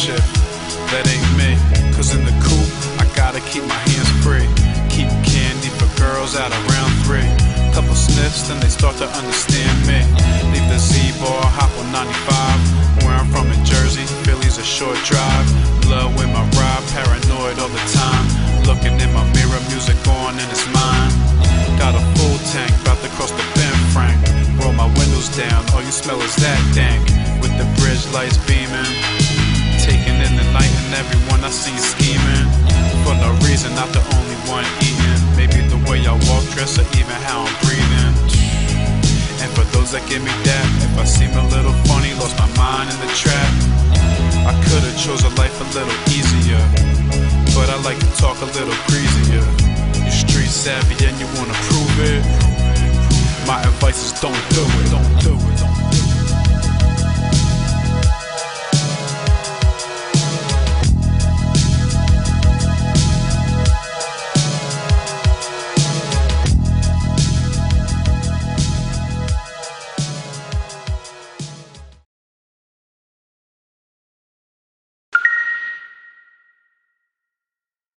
shift. That ain't me, cause in the coupe, I gotta keep my hands free. Keep candy for girls out around 3. Couple sniffs, then they start to understand me. Leave the Z-Bar, hop on 95. Where I'm from in Jersey, Philly's a short drive. Love with my ride, paranoid all the time. Looking in my mirror, music on and it's mine. Got a full tank, bout to cross the Ben Frank. Roll my windows down, all you smell is that dank. With the bridge lights beaming, taking in the night and everyone I see scheming. For no reason, not the only one eating. Maybe the way I walk, dress, or even how I'm breathing. And for those that give me that, if I seem a little funny, lost my mind in the trap. I could've chose a life a little easier, but I like to talk a little greasier. You street savvy and you wanna prove it. My advice is don't do it. Don't do it.